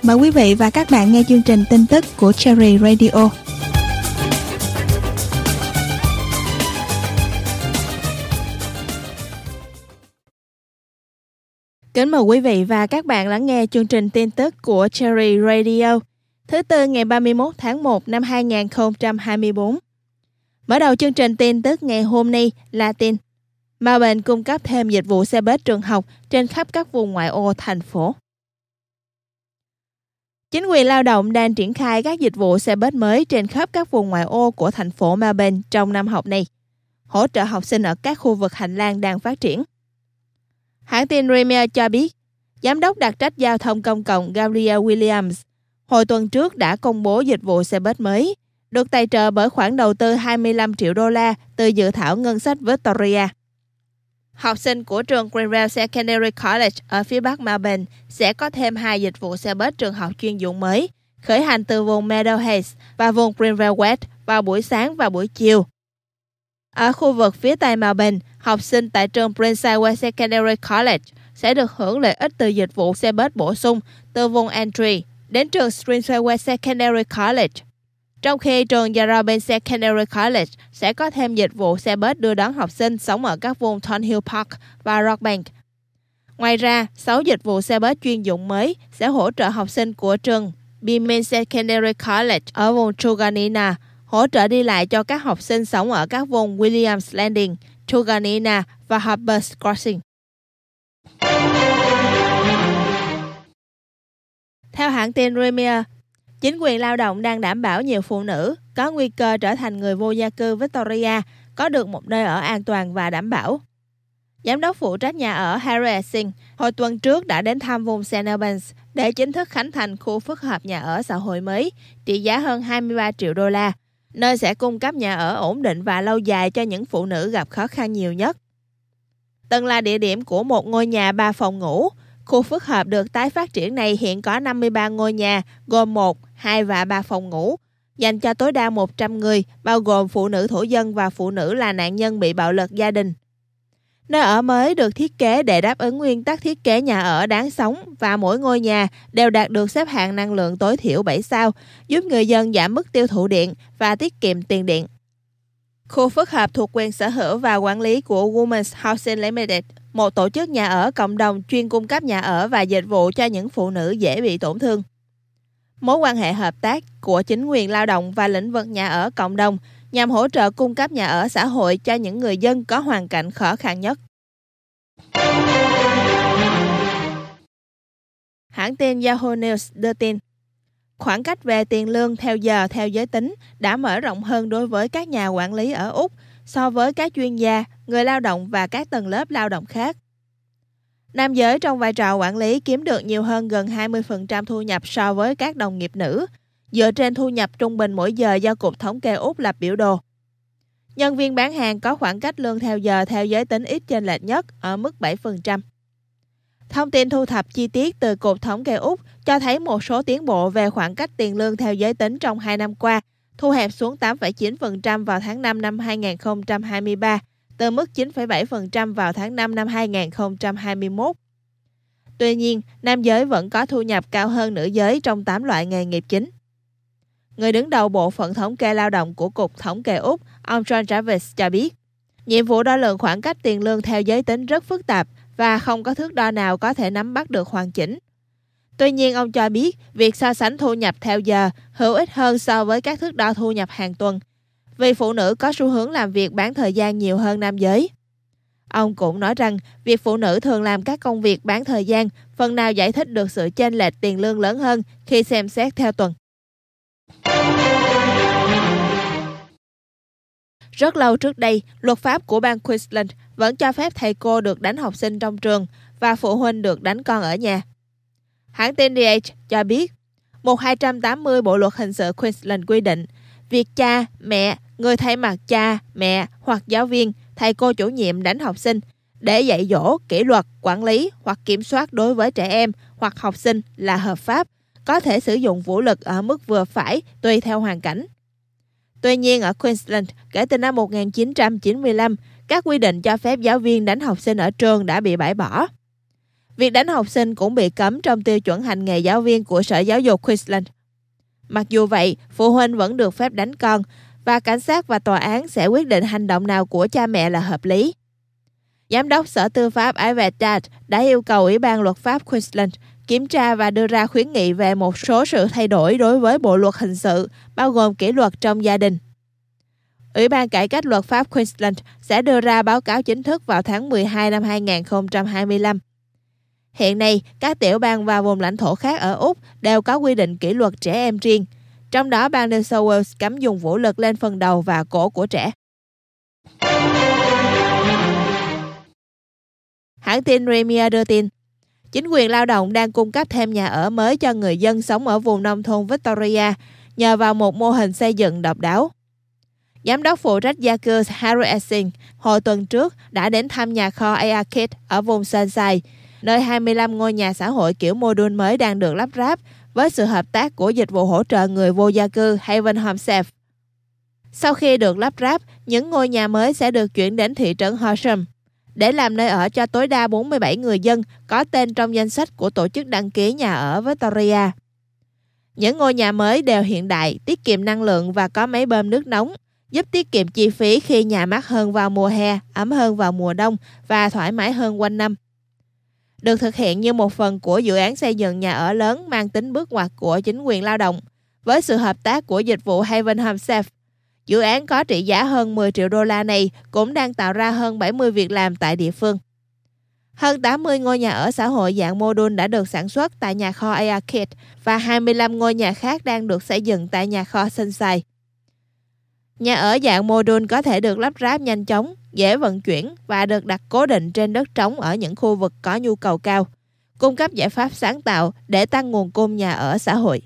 Mời quý vị và các bạn nghe chương trình tin tức của Cherry Radio. Kính mời quý vị và các bạn lắng nghe chương trình tin tức của Cherry Radio thứ Tư ngày 31 tháng 1 năm 2024. Mở đầu chương trình tin tức ngày hôm nay là tin Melbourne cung cấp thêm dịch vụ xe buýt trường học trên khắp các vùng ngoại ô thành phố. Chính quyền lao động đang triển khai các dịch vụ xe buýt mới trên khắp các vùng ngoại ô của thành phố Melbourne trong năm học này, hỗ trợ học sinh ở các khu vực hành lang đang phát triển. Hãng tin Premier cho biết, Giám đốc đặc trách giao thông công cộng Gabrielle Williams hồi tuần trước đã công bố dịch vụ xe buýt mới, được tài trợ bởi khoản đầu tư 25 triệu đô la từ dự thảo ngân sách Victoria. Học sinh của trường Greenville Secondary College ở phía bắc Melbourne sẽ có thêm 2 dịch vụ xe buýt trường học chuyên dụng mới, khởi hành từ vùng Meadow Heights và vùng Greenville West vào buổi sáng và buổi chiều. Ở khu vực phía tây Melbourne, học sinh tại trường Prince Edward Secondary College sẽ được hưởng lợi ích từ dịch vụ xe buýt bổ sung từ vùng Entry đến trường Springfield Secondary College, trong khi trường Yarrabeen Secondary College sẽ có thêm dịch vụ xe buýt đưa đón học sinh sống ở các vùng Thornhill Park và Rockbank. Ngoài ra, 6 dịch vụ xe buýt chuyên dụng mới sẽ hỗ trợ học sinh của trường Beeman Secondary College ở vùng Truganina, hỗ trợ đi lại cho các học sinh sống ở các vùng Williams Landing, Truganina và Harpers Crossing. Theo hãng tin Premier, chính quyền lao động đang đảm bảo nhiều phụ nữ có nguy cơ trở thành người vô gia cư Victoria có được một nơi ở an toàn và đảm bảo. Giám đốc phụ trách nhà ở Harry Essing hồi tuần trước đã đến thăm vùng St Albans để chính thức khánh thành khu phức hợp nhà ở xã hội mới trị giá hơn 23 triệu đô la, nơi sẽ cung cấp nhà ở ổn định và lâu dài cho những phụ nữ gặp khó khăn nhiều nhất. Từng là địa điểm của một ngôi nhà 3 phòng ngủ, khu phức hợp được tái phát triển này hiện có 53 ngôi nhà gồm 1, 2 và 3 phòng ngủ, dành cho tối đa 100 người, bao gồm phụ nữ thổ dân và phụ nữ là nạn nhân bị bạo lực gia đình. Nơi ở mới được thiết kế để đáp ứng nguyên tắc thiết kế nhà ở đáng sống và mỗi ngôi nhà đều đạt được xếp hạng năng lượng tối thiểu 7 sao, giúp người dân giảm mức tiêu thụ điện và tiết kiệm tiền điện. Khu phức hợp thuộc quyền sở hữu và quản lý của Women's Housing Limited, một tổ chức nhà ở cộng đồng chuyên cung cấp nhà ở và dịch vụ cho những phụ nữ dễ bị tổn thương. Mối quan hệ hợp tác của chính quyền lao động và lĩnh vực nhà ở cộng đồng nhằm hỗ trợ cung cấp nhà ở xã hội cho những người dân có hoàn cảnh khó khăn nhất. Hãng tin Yahoo News đưa tin, khoảng cách về tiền lương theo giờ theo giới tính đã mở rộng hơn đối với các nhà quản lý ở Úc so với các chuyên gia, người lao động và các tầng lớp lao động khác. Nam giới trong vai trò quản lý kiếm được nhiều hơn gần 20% thu nhập so với các đồng nghiệp nữ, dựa trên thu nhập trung bình mỗi giờ do Cục Thống kê Úc lập biểu đồ. Nhân viên bán hàng có khoảng cách lương theo giờ theo giới tính ít chênh lệch nhất ở mức 7%. Thông tin thu thập chi tiết từ Cục Thống kê Úc cho thấy một số tiến bộ về khoảng cách tiền lương theo giới tính trong 2 năm qua, thu hẹp xuống 8,9% vào tháng 5 năm 2023, từ mức 9,7% vào tháng 5 năm 2021. Tuy nhiên, nam giới vẫn có thu nhập cao hơn nữ giới trong 8 loại nghề nghiệp chính. Người đứng đầu Bộ phận Thống kê Lao động của Cục Thống kê Úc, ông John Travis cho biết, nhiệm vụ đo lường khoảng cách tiền lương theo giới tính rất phức tạp và không có thước đo nào có thể nắm bắt được hoàn chỉnh. Tuy nhiên, ông cho biết việc so sánh thu nhập theo giờ hữu ích hơn so với các thước đo thu nhập hàng tuần, vì phụ nữ có xu hướng làm việc bán thời gian nhiều hơn nam giới. Ông cũng nói rằng việc phụ nữ thường làm các công việc bán thời gian phần nào giải thích được sự chênh lệch tiền lương lớn hơn khi xem xét theo tuần. Rất lâu trước đây, luật pháp của bang Queensland vẫn cho phép thầy cô được đánh học sinh trong trường và phụ huynh được đánh con ở nhà. Hãng tin The Age cho biết, Mục 280 Bộ luật hình sự Queensland quy định, việc cha, mẹ, người thay mặt cha, mẹ hoặc giáo viên, thầy cô chủ nhiệm đánh học sinh để dạy dỗ, kỷ luật, quản lý hoặc kiểm soát đối với trẻ em hoặc học sinh là hợp pháp, có thể sử dụng vũ lực ở mức vừa phải tùy theo hoàn cảnh. Tuy nhiên, ở Queensland, kể từ năm 1995, các quy định cho phép giáo viên đánh học sinh ở trường đã bị bãi bỏ. Việc đánh học sinh cũng bị cấm trong tiêu chuẩn hành nghề giáo viên của Sở Giáo dục Queensland. Mặc dù vậy, phụ huynh vẫn được phép đánh con và cảnh sát và tòa án sẽ quyết định hành động nào của cha mẹ là hợp lý. Giám đốc Sở Tư pháp Ivan Datt đã yêu cầu Ủy ban Luật pháp Queensland kiểm tra và đưa ra khuyến nghị về một số sự thay đổi đối với Bộ luật hình sự, bao gồm kỷ luật trong gia đình. Ủy ban Cải cách Luật pháp Queensland sẽ đưa ra báo cáo chính thức vào tháng 12 năm 2025. Hiện nay, các tiểu bang và vùng lãnh thổ khác ở Úc đều có quy định kỷ luật trẻ em riêng, trong đó bang New South Wales cấm dùng vũ lực lên phần đầu và cổ của trẻ. Hãng tin Premier đưa tin, chính quyền lao động đang cung cấp thêm nhà ở mới cho người dân sống ở vùng nông thôn Victoria nhờ vào một mô hình xây dựng độc đáo. Giám đốc phụ trách gia cư Harry Essing hồi tuần trước đã đến thăm nhà kho Arcade ở vùng Sunshine, nơi 25 ngôi nhà xã hội kiểu mô đun mới đang được lắp ráp với sự hợp tác của dịch vụ hỗ trợ người vô gia cư Haven Home Safe. Sau khi được lắp ráp, những ngôi nhà mới sẽ được chuyển đến thị trấn Horsham để làm nơi ở cho tối đa 47 người dân có tên trong danh sách của tổ chức đăng ký nhà ở Victoria. Những ngôi nhà mới đều hiện đại, tiết kiệm năng lượng và có máy bơm nước nóng, giúp tiết kiệm chi phí khi nhà mát hơn vào mùa hè, ấm hơn vào mùa đông và thoải mái hơn quanh năm. Được thực hiện như một phần của dự án xây dựng nhà ở lớn mang tính bước ngoặt của chính quyền lao động, với sự hợp tác của dịch vụ Haven Home Safe. Dự án có trị giá hơn 10 triệu đô la này cũng đang tạo ra hơn 70 việc làm tại địa phương. Hơn 80 ngôi nhà ở xã hội dạng mô đun đã được sản xuất tại nhà kho Arcade và 25 ngôi nhà khác đang được xây dựng tại nhà kho Sunshine. Nhà ở dạng mô đun có thể được lắp ráp nhanh chóng, dễ vận chuyển và được đặt cố định trên đất trống ở những khu vực có nhu cầu cao, cung cấp giải pháp sáng tạo để tăng nguồn cung nhà ở xã hội.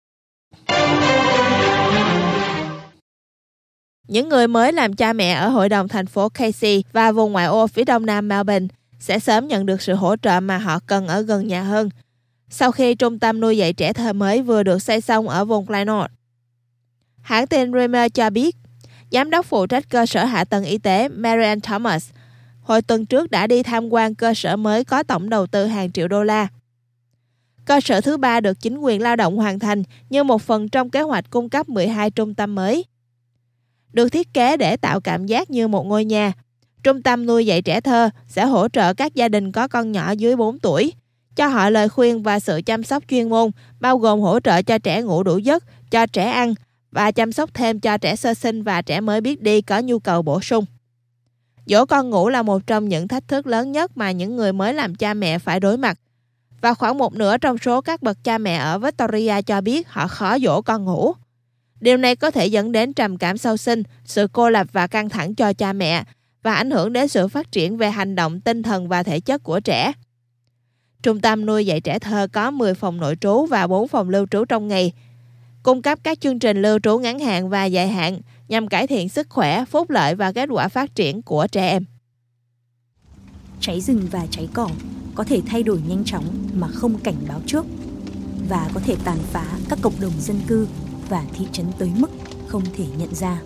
Những người mới làm cha mẹ ở hội đồng thành phố Casey và vùng ngoại ô phía đông nam Melbourne sẽ sớm nhận được sự hỗ trợ mà họ cần ở gần nhà hơn, sau khi trung tâm nuôi dạy trẻ thơ mới vừa được xây xong ở vùng Glenort. Hãng tin Reamer cho biết, giám đốc phụ trách cơ sở hạ tầng y tế Marianne Thomas hồi tuần trước đã đi tham quan cơ sở mới có tổng đầu tư hàng triệu đô la. Cơ sở thứ 3 được chính quyền lao động hoàn thành như một phần trong kế hoạch cung cấp 12 trung tâm mới. Được thiết kế để tạo cảm giác như một ngôi nhà, trung tâm nuôi dạy trẻ thơ sẽ hỗ trợ các gia đình có con nhỏ dưới 4 tuổi, cho họ lời khuyên và sự chăm sóc chuyên môn, bao gồm hỗ trợ cho trẻ ngủ đủ giấc, cho trẻ ăn và chăm sóc thêm cho trẻ sơ sinh và trẻ mới biết đi có nhu cầu bổ sung. Dỗ con ngủ là một trong những thách thức lớn nhất mà những người mới làm cha mẹ phải đối mặt. Và khoảng một nửa trong số các bậc cha mẹ ở Victoria cho biết họ khó dỗ con ngủ. Điều này có thể dẫn đến trầm cảm sau sinh, sự cô lập và căng thẳng cho cha mẹ và ảnh hưởng đến sự phát triển về hành động, tinh thần và thể chất của trẻ. Trung tâm nuôi dạy trẻ thơ có 10 phòng nội trú và 4 phòng lưu trú trong ngày, cung cấp các chương trình lưu trú ngắn hạn và dài hạn nhằm cải thiện sức khỏe, phúc lợi và kết quả phát triển của trẻ em. Cháy rừng và cháy cỏ có thể thay đổi nhanh chóng mà không cảnh báo trước và có thể tàn phá các cộng đồng dân cư và thị trấn tới mức không thể nhận ra.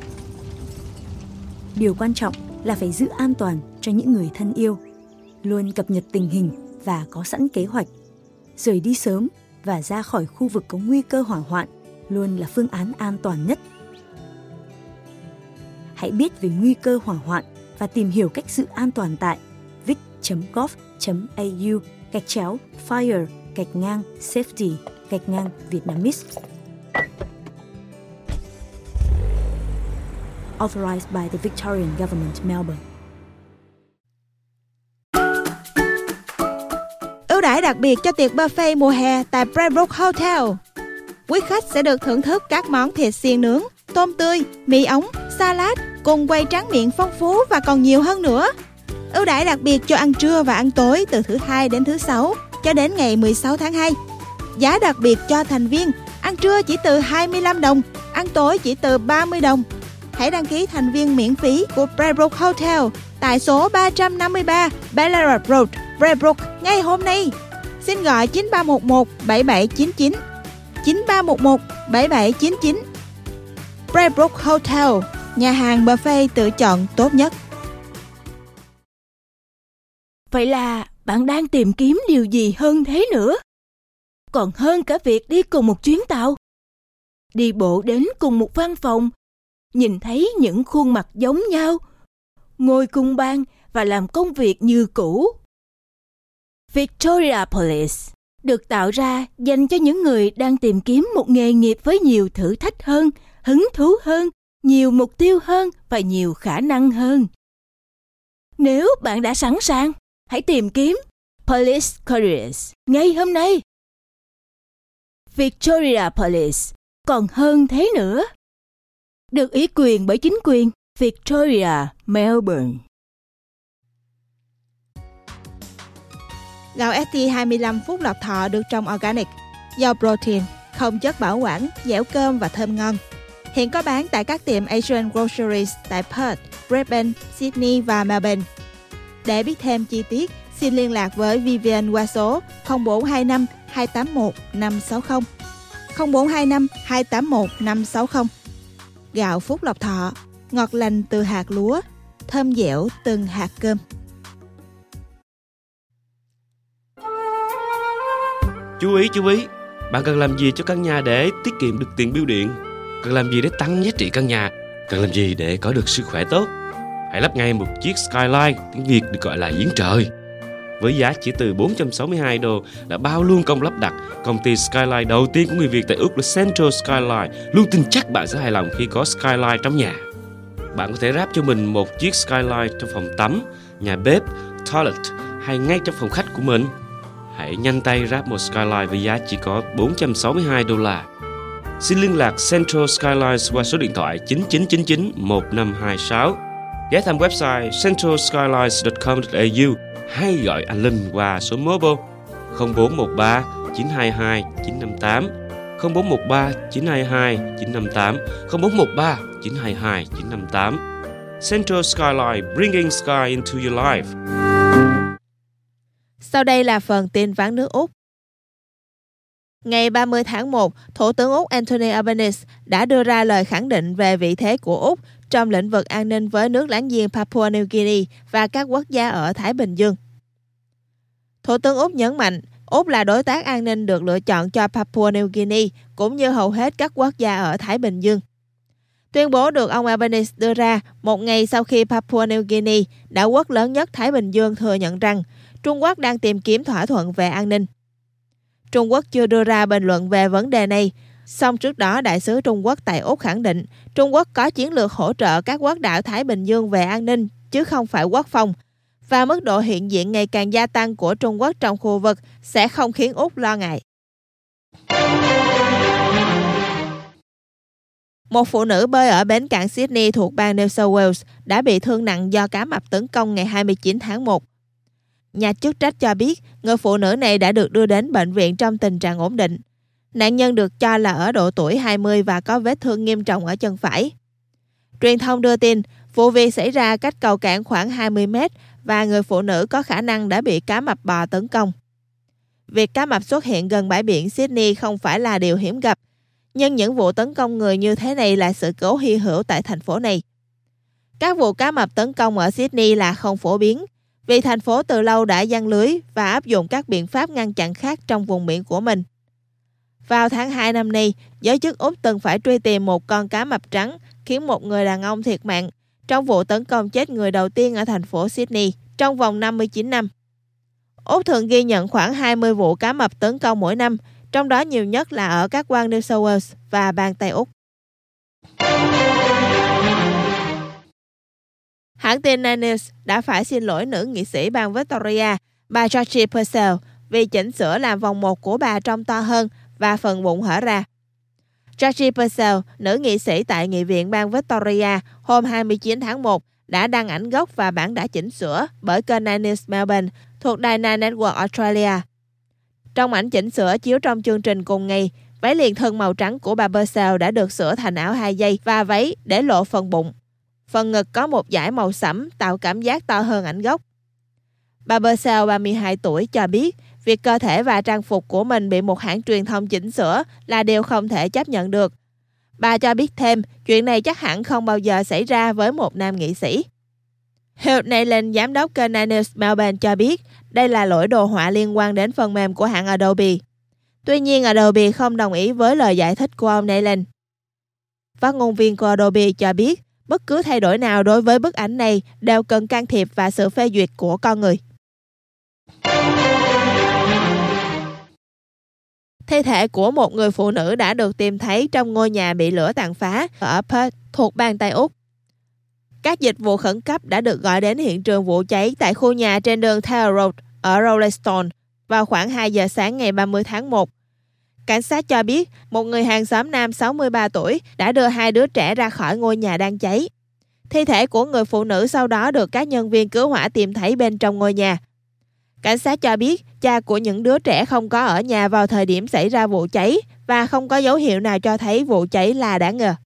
Điều quan trọng là phải giữ an toàn cho những người thân yêu, luôn cập nhật tình hình và có sẵn kế hoạch. Rời đi sớm và ra khỏi khu vực có nguy cơ hỏa hoạn luôn là phương án an toàn nhất. Hãy biết về nguy cơ hỏa hoạn và tìm hiểu cách giữ an toàn tại vic.gov.au/fire/safety-Vietnamese. Authorized by the Victorian Government, Melbourne. Ưu đãi đặc biệt cho tiệc buffet mùa hè tại Braybrooke Hotel. Quý khách sẽ được thưởng thức các món thịt xiên nướng, tôm tươi, mì ống, salad cùng quầy tráng miệng phong phú và còn nhiều hơn nữa. Ưu đãi đặc biệt cho ăn trưa và ăn tối từ thứ Hai đến thứ Sáu cho đến ngày 16 tháng 2. Giá đặc biệt cho thành viên, ăn trưa chỉ từ 25 đồng, ăn tối chỉ từ 30 đồng. Hãy đăng ký thành viên miễn phí của Braybrooke Hotel tại số 353 Ballarat Road, Braybrooke ngay hôm nay. Xin gọi 9311 7799 9311 7799. Braybrooke Hotel, nhà hàng buffet tự chọn tốt nhất. Vậy là bạn đang tìm kiếm điều gì hơn thế nữa? Còn hơn cả việc đi cùng một chuyến tàu. Đi bộ đến cùng một văn phòng, nhìn thấy những khuôn mặt giống nhau, ngồi cùng bàn và làm công việc như cũ. Victoria Police được tạo ra dành cho những người đang tìm kiếm một nghề nghiệp với nhiều thử thách hơn, hứng thú hơn, nhiều mục tiêu hơn và nhiều khả năng hơn. Nếu bạn đã sẵn sàng, hãy tìm kiếm Police Careers ngay hôm nay. Victoria Police còn hơn thế nữa. Được ủy quyền bởi chính quyền Victoria, Melbourne. Gạo ST25 Phúc Lộc Thọ được trồng organic, giàu protein, không chất bảo quản, dẻo cơm và thơm ngon. Hiện có bán tại các tiệm Asian Groceries tại Perth, Brisbane, Sydney và Melbourne. Để biết thêm chi tiết, xin liên lạc với Vivian qua số 0425 281 560. 0425 281 560. Gạo Phúc Lộc Thọ, ngọt lành từ hạt lúa, thơm dẻo từng hạt cơm. Chú ý, bạn cần làm gì cho căn nhà để tiết kiệm được tiền bill điện? Cần làm gì để tăng giá trị căn nhà? Cần làm gì để có được sức khỏe tốt? Hãy lắp ngay một chiếc Skyline, tiếng Việt được gọi là giếng trời. Với giá chỉ từ $462 là bao luôn công lắp đặt, công ty Skyline đầu tiên của người Việt tại Úc là Central Skyline luôn tin chắc bạn sẽ hài lòng khi có Skyline trong nhà. Bạn có thể ráp cho mình một chiếc Skyline trong phòng tắm, nhà bếp, toilet hay ngay trong phòng khách của mình. Hãy nhanh tay ráp một Skyline với giá chỉ có $462. Xin liên lạc Central Skylines qua số điện thoại 9999 1526. Ghé thăm website centralskylines.com.au hay gọi anh Linh qua số mobile 0413 922 958, 0413 922 958, 0413 922 958. Central Skyline, bringing sky into your life. Sau đây là phần tin vắn nước Úc. Ngày 30 tháng 1, Thủ tướng Úc Anthony Albanese đã đưa ra lời khẳng định về vị thế của Úc trong lĩnh vực an ninh với nước láng giềng Papua New Guinea và các quốc gia ở Thái Bình Dương. Thủ tướng Úc nhấn mạnh, Úc là đối tác an ninh được lựa chọn cho Papua New Guinea cũng như hầu hết các quốc gia ở Thái Bình Dương. Tuyên bố được ông Albanese đưa ra một ngày sau khi Papua New Guinea, đảo quốc lớn nhất Thái Bình Dương, thừa nhận rằng Trung Quốc đang tìm kiếm thỏa thuận về an ninh. Trung Quốc chưa đưa ra bình luận về vấn đề này, song trước đó Đại sứ Trung Quốc tại Úc khẳng định Trung Quốc có chiến lược hỗ trợ các quốc đảo Thái Bình Dương về an ninh, chứ không phải quốc phòng, và mức độ hiện diện ngày càng gia tăng của Trung Quốc trong khu vực sẽ không khiến Úc lo ngại. Một phụ nữ bơi ở bến cảng Sydney thuộc bang New South Wales đã bị thương nặng do cá mập tấn công ngày 29 tháng 1. Nhà chức trách cho biết người phụ nữ này đã được đưa đến bệnh viện trong tình trạng ổn định. Nạn nhân được cho là ở độ tuổi 20 và có vết thương nghiêm trọng ở chân phải. Truyền thông đưa tin vụ việc xảy ra cách cầu cảng khoảng 20 mét và người phụ nữ có khả năng đã bị cá mập bò tấn công. Việc cá mập xuất hiện gần bãi biển Sydney không phải là điều hiếm gặp, nhưng những vụ tấn công người như thế này là sự cố hy hữu tại thành phố này. Các vụ cá mập tấn công ở Sydney là không phổ biến, vì thành phố từ lâu đã giăng lưới và áp dụng các biện pháp ngăn chặn khác trong vùng biển của mình. Vào tháng 2 năm nay, giới chức Úc từng phải truy tìm một con cá mập trắng khiến một người đàn ông thiệt mạng trong vụ tấn công chết người đầu tiên ở thành phố Sydney trong vòng 59 năm. Úc thường ghi nhận khoảng 20 vụ cá mập tấn công mỗi năm, trong đó nhiều nhất là ở các bang New South Wales và bang Tây Úc. Hãng tin Nine News đã phải xin lỗi nữ nghị sĩ bang Victoria, bà Georgie Purcell, vì chỉnh sửa làm vòng 1 của bà trông to hơn và phần bụng hở ra. Georgie Purcell, nữ nghị sĩ tại Nghị viện bang Victoria, hôm 29 tháng 1 đã đăng ảnh gốc và bản đã chỉnh sửa bởi kênh Nine News Melbourne thuộc đài Nine Network Australia. Trong ảnh chỉnh sửa chiếu trong chương trình cùng ngày, váy liền thân màu trắng của bà Purcell đã được sửa thành áo 2 dây và váy để lộ phần bụng. Phần ngực có một dải màu sẫm tạo cảm giác to hơn ảnh gốc. Bà Purcell, 32 tuổi, cho biết việc cơ thể và trang phục của mình bị một hãng truyền thông chỉnh sửa là điều không thể chấp nhận được. Bà cho biết thêm chuyện này chắc hẳn không bao giờ xảy ra với một nam nghị sĩ. Hugh Nayland, giám đốc kênh Nine News Melbourne cho biết đây là lỗi đồ họa liên quan đến phần mềm của hãng Adobe. Tuy nhiên, Adobe không đồng ý với lời giải thích của ông Nayland. Phát ngôn viên của Adobe cho biết bất cứ thay đổi nào đối với bức ảnh này đều cần can thiệp và sự phê duyệt của con người. Thi thể của một người phụ nữ đã được tìm thấy trong ngôi nhà bị lửa tàn phá ở Perth, thuộc bang Tây Úc. Các dịch vụ khẩn cấp đã được gọi đến hiện trường vụ cháy tại khu nhà trên đường Taylor Road ở Rolleston vào khoảng 2 giờ sáng ngày 30 tháng 1. Cảnh sát cho biết một người hàng xóm nam 63 tuổi đã đưa 2 đứa trẻ ra khỏi ngôi nhà đang cháy. Thi thể của người phụ nữ sau đó được các nhân viên cứu hỏa tìm thấy bên trong ngôi nhà. Cảnh sát cho biết cha của những đứa trẻ không có ở nhà vào thời điểm xảy ra vụ cháy và không có dấu hiệu nào cho thấy vụ cháy là đáng ngờ.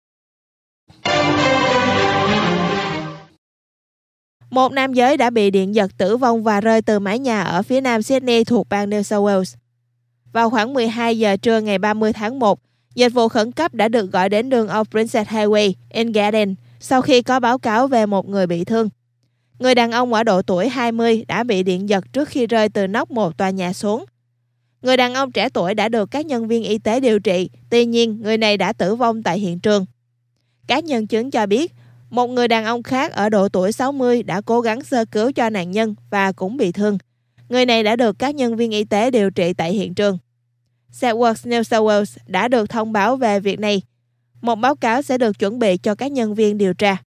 Một nam giới đã bị điện giật tử vong và rơi từ mái nhà ở phía nam Sydney thuộc bang New South Wales. Vào khoảng 12 giờ trưa ngày 30 tháng 1, dịch vụ khẩn cấp đã được gọi đến đường Old Princess Highway, in Garden, sau khi có báo cáo về một người bị thương. Người đàn ông ở độ tuổi 20 đã bị điện giật trước khi rơi từ nóc một tòa nhà xuống. Người đàn ông trẻ tuổi đã được các nhân viên y tế điều trị, tuy nhiên người này đã tử vong tại hiện trường. Các nhân chứng cho biết, một người đàn ông khác ở độ tuổi 60 đã cố gắng sơ cứu cho nạn nhân và cũng bị thương. Người này đã được các nhân viên y tế điều trị tại hiện trường. South Wales, New South Wales đã được thông báo về việc này. Một báo cáo sẽ được chuẩn bị cho các nhân viên điều tra.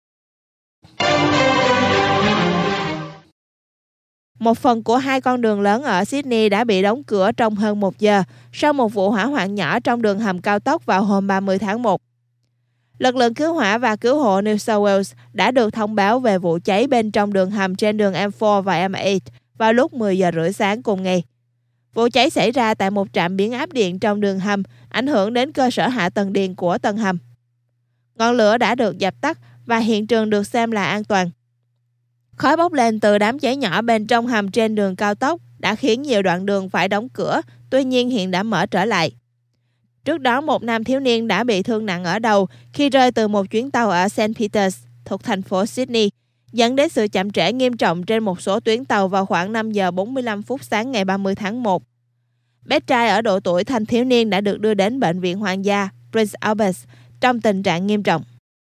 Một phần của 2 con đường lớn ở Sydney đã bị đóng cửa trong hơn 1 giờ sau một vụ hỏa hoạn nhỏ trong đường hầm cao tốc vào hôm 30 tháng 1. Lực lượng cứu hỏa và cứu hộ New South Wales đã được thông báo về vụ cháy bên trong đường hầm trên đường M4 và M8 vào lúc 10 giờ rưỡi sáng cùng ngày. Vụ cháy xảy ra tại một trạm biến áp điện trong đường hầm, ảnh hưởng đến cơ sở hạ tầng điện của tầng hầm. Ngọn lửa đã được dập tắt và hiện trường được xem là an toàn. Khói bốc lên từ đám cháy nhỏ bên trong hầm trên đường cao tốc đã khiến nhiều đoạn đường phải đóng cửa, tuy nhiên hiện đã mở trở lại. Trước đó, một nam thiếu niên đã bị thương nặng ở đầu khi rơi từ một chuyến tàu ở St. Peters, thuộc thành phố Sydney, dẫn đến sự chậm trễ nghiêm trọng trên một số tuyến tàu vào khoảng 5 giờ 45 phút sáng ngày 30 tháng 1. Bé trai ở độ tuổi thanh thiếu niên đã được đưa đến Bệnh viện Hoàng gia Prince Albert trong tình trạng nghiêm trọng.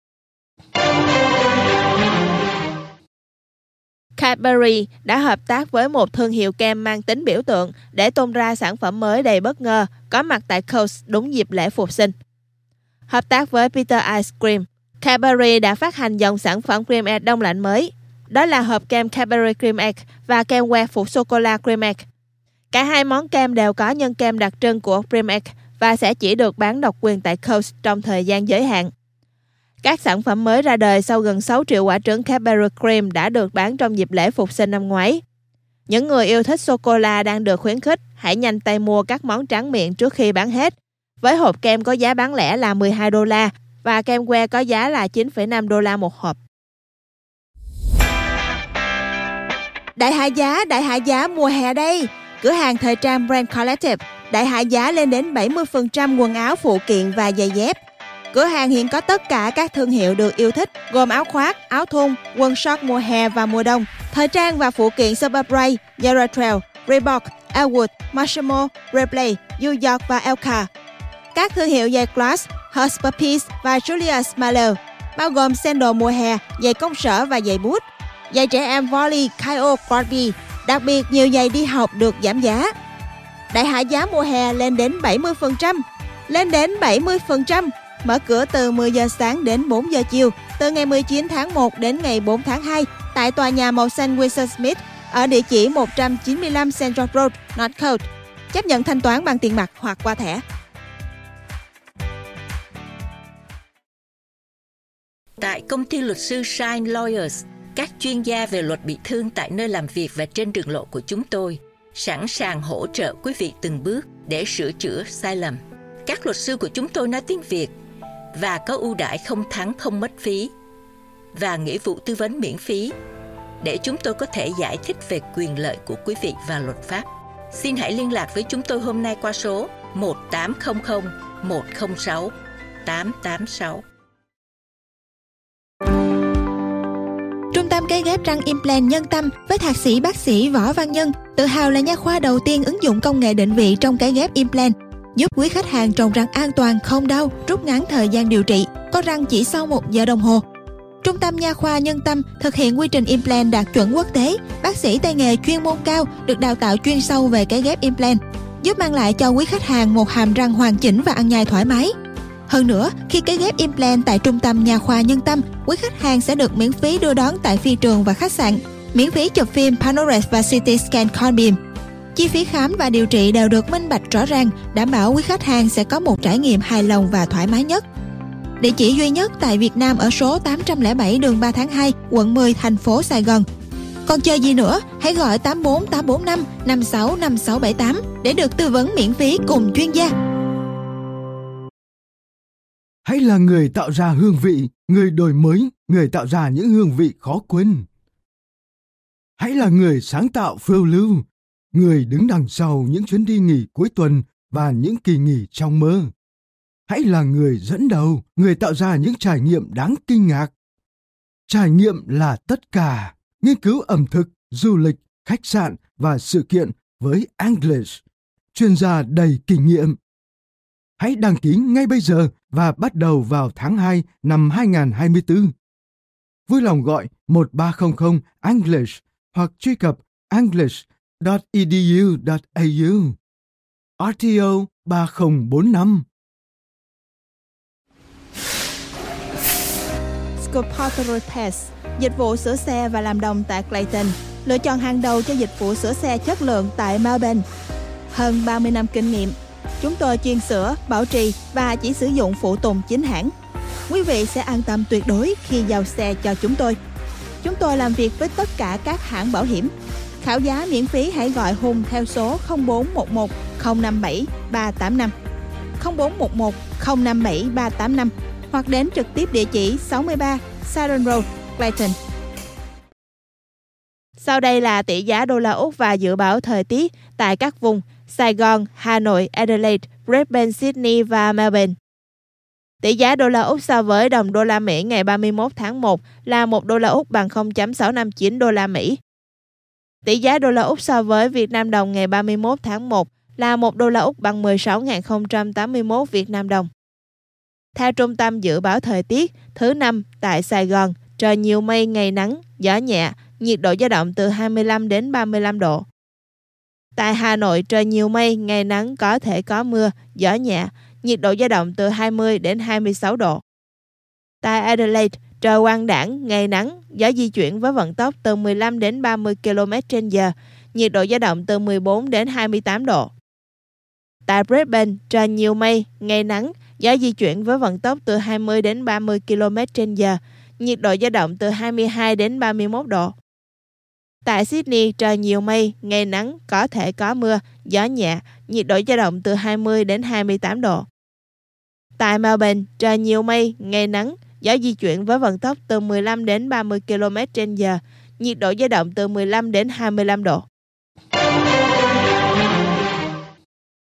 Cadbury đã hợp tác với một thương hiệu kem mang tính biểu tượng để tung ra sản phẩm mới đầy bất ngờ có mặt tại Coles đúng dịp lễ Phục sinh. Hợp tác với Peter Ice Cream, Cadbury đã phát hành dòng sản phẩm cream egg đông lạnh mới. Đó là hộp kem Cadbury Cream Egg và kem que phủ sô-cô-la Cream Egg. Cả hai món kem đều có nhân kem đặc trưng của Cream Egg và sẽ chỉ được bán độc quyền tại Coles trong thời gian giới hạn. Các sản phẩm mới ra đời sau gần 6 triệu quả trứng Cadbury Cream đã được bán trong dịp lễ Phục sinh năm ngoái. Những người yêu thích sô-cô-la đang được khuyến khích hãy nhanh tay mua các món tráng miệng trước khi bán hết. Với hộp kem có giá bán lẻ là $12 và kem que có giá là $9,5 một hộp. Đại hạ giá mùa hè đây! Cửa hàng thời trang Brand Collective đại hạ giá lên đến 70% quần áo, phụ kiện và giày dép. Cửa hàng hiện có tất cả các thương hiệu được yêu thích gồm áo khoác, áo thun, quần short mùa hè và mùa đông, thời trang và phụ kiện Superbray, Zara Trail, Reebok, Elwood, Massimo, Replay, New York và Elka. Các thương hiệu giày Class, Hush Puppies và Julia Smiley, bao gồm sandal mùa hè, giày công sở và giày boot, giày trẻ em Volley, Kyo, Corby. Đặc biệt, nhiều giày đi học được giảm giá. Đại hạ giá mùa hè lên đến 70%. Lên đến 70%. Mở cửa từ 10 giờ sáng đến 4 giờ chiều, từ ngày 19 tháng 1 đến ngày 4 tháng 2, tại tòa nhà màu xanh Wilson Smith, ở địa chỉ 195 Central Road, Northcote. Chấp nhận thanh toán bằng tiền mặt hoặc qua thẻ. Tại công ty luật sư Shine Lawyers, các chuyên gia về luật bị thương tại nơi làm việc và trên đường lộ của chúng tôi sẵn sàng hỗ trợ quý vị từng bước để sửa chữa sai lầm. Các luật sư của chúng tôi nói tiếng Việt và có ưu đãi không thắng không mất phí và nghĩa vụ tư vấn miễn phí để chúng tôi có thể giải thích về quyền lợi của quý vị và luật pháp. Xin hãy liên lạc với chúng tôi hôm nay qua số 1800 106 886. Trung tâm cấy ghép răng implant Nhân Tâm với thạc sĩ bác sĩ Võ Văn Nhân tự hào là nha khoa đầu tiên ứng dụng công nghệ định vị trong cấy ghép implant, giúp quý khách hàng trồng răng an toàn, không đau, rút ngắn thời gian điều trị, có răng chỉ sau 1 giờ đồng hồ. Trung tâm nha khoa Nhân Tâm thực hiện quy trình implant đạt chuẩn quốc tế, bác sĩ tay nghề chuyên môn cao được đào tạo chuyên sâu về cấy ghép implant, giúp mang lại cho quý khách hàng một hàm răng hoàn chỉnh và ăn nhai thoải mái. Hơn nữa, khi cấy ghép implant tại Trung tâm nha khoa Nhân Tâm, quý khách hàng sẽ được miễn phí đưa đón tại phi trường và khách sạn, miễn phí chụp phim Panorex và CT scan con beam. Chi phí khám và điều trị đều được minh bạch rõ ràng, đảm bảo quý khách hàng sẽ có một trải nghiệm hài lòng và thoải mái nhất. Địa chỉ duy nhất tại Việt Nam ở số 807 đường 3 tháng 2, quận 10, thành phố Sài Gòn. Còn chờ gì nữa, hãy gọi 84845 565678 để được tư vấn miễn phí cùng chuyên gia. Hãy là người tạo ra hương vị, người đổi mới, người tạo ra những hương vị khó quên. Hãy là người sáng tạo phiêu lưu, người đứng đằng sau những chuyến đi nghỉ cuối tuần và những kỳ nghỉ trong mơ. Hãy là người dẫn đầu, người tạo ra những trải nghiệm đáng kinh ngạc. Trải nghiệm là tất cả. Nghiên cứu ẩm thực, du lịch, khách sạn và sự kiện với English, chuyên gia đầy kinh nghiệm. Hãy đăng ký ngay bây giờ và bắt đầu vào tháng 2 năm 2024. Vui lòng gọi 1300 English hoặc truy cập english.edu.au. RTO 3045. Scopotter Repairs, dịch vụ sửa xe và làm đồng tại Clayton, lựa chọn hàng đầu cho dịch vụ sửa xe chất lượng tại Melbourne. Hơn 30 năm kinh nghiệm, chúng tôi chuyên sửa, bảo trì và chỉ sử dụng phụ tùng chính hãng. Quý vị sẽ an tâm tuyệt đối khi giao xe cho chúng tôi. Chúng tôi làm việc với tất cả các hãng bảo hiểm. Khảo giá miễn phí hãy gọi Hùng theo số 0411 057 385, 0411 057 385 hoặc đến trực tiếp địa chỉ 63 Siren Road, Clayton. Sau đây là tỷ giá đô la Úc và dự báo thời tiết tại các vùng Sài Gòn, Hà Nội, Adelaide, Brisbane, Sydney và Melbourne. Tỷ giá đô la Úc so với đồng đô la Mỹ ngày 31 tháng 1 là 1 đô la Úc bằng 0.659 đô la Mỹ. Tỷ giá đô la Úc so với Việt Nam đồng ngày 31 tháng 1 là 1 đô la Úc bằng 16.081 Việt Nam đồng. Theo Trung tâm Dự báo Thời tiết, thứ Năm tại Sài Gòn, trời nhiều mây, ngày nắng, gió nhẹ, nhiệt độ dao động từ 25 đến 35 độ. Tại Hà Nội, trời nhiều mây, ngày nắng, có thể có mưa, gió nhẹ, nhiệt độ dao động từ 20 đến 26 độ. Tại Adelaide, trời quang đãng, ngày nắng, gió di chuyển với vận tốc từ 15 đến 30 km/h, nhiệt độ dao động từ 14 đến 28 độ. Tại Brisbane, trời nhiều mây, ngày nắng, gió di chuyển với vận tốc từ 20 đến 30 km/h, nhiệt độ dao động từ 22 đến 31 độ. Tại Sydney, trời nhiều mây, ngày nắng, có thể có mưa, gió nhẹ, nhiệt độ dao động từ 20 đến 28 độ. Tại Melbourne, trời nhiều mây, ngày nắng, gió di chuyển với vận tốc từ 15 đến 30 km/h, nhiệt độ dao động từ 15 đến 25 độ.